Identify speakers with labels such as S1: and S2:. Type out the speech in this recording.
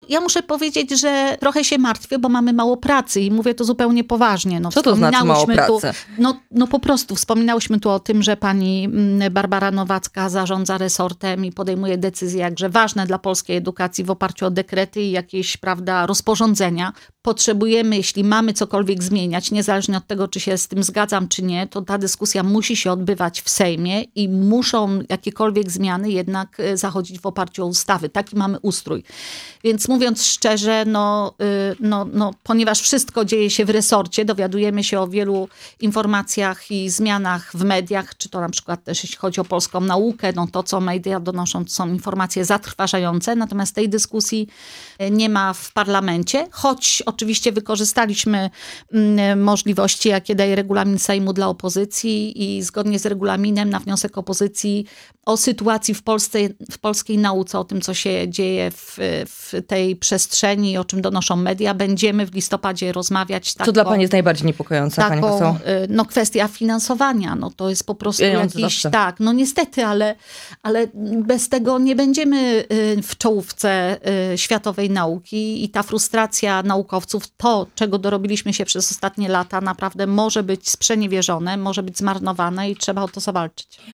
S1: ja muszę powiedzieć, że trochę się martwię, bo mamy mało pracy i mówię to zupełnie poważnie.
S2: Co to znaczy mało pracy?
S1: No po prostu wspominałyśmy tu o tym, że pani Barbara Nowacka zarządza resortem i podejmuje decyzje jakże ważne dla polskiej edukacji w oparciu o dekrety i jakieś, prawda, rozporządzenia. Potrzebujemy, jeśli mamy cokolwiek zmieniać, niezależnie od tego, czy się z tym zgadzam, czy nie, to ta dyskusja musi się odbywać w Sejmie i muszą jakiekolwiek zmiany jednak zachodzić w oparciu o ustawy. Taki mamy ustrój. Więc mówiąc szczerze, ponieważ wszystko dzieje się w resorcie, dowiadujemy się o wielu informacjach i zmianach w mediach, czy to na przykład też jeśli chodzi o polską naukę, no to co media donoszą, to są informacje zatrważające, natomiast tej dyskusji nie ma w parlamencie, choć oczywiście wykorzystaliśmy możliwości, jakie daje regulamin Sejmu dla opozycji i zgodnie z regulaminem na wniosek opozycji o sytuacji w polskiej nauce, o tym, co się dzieje w tej przestrzeni, o czym donoszą media, będziemy w listopadzie rozmawiać.
S2: Co dla pani jest najbardziej niepokojące, pani poseł?
S1: No kwestia finansowania, no to jest po prostu jakiś, tak, no niestety, ale bez tego nie będziemy w czołówce światowej nauki i ta frustracja naukowców, to czego dorobiliśmy się przez ostatnie lata, naprawdę może być sprzeniewierzone, może być zmarnowane i trzeba o to zawalczyć.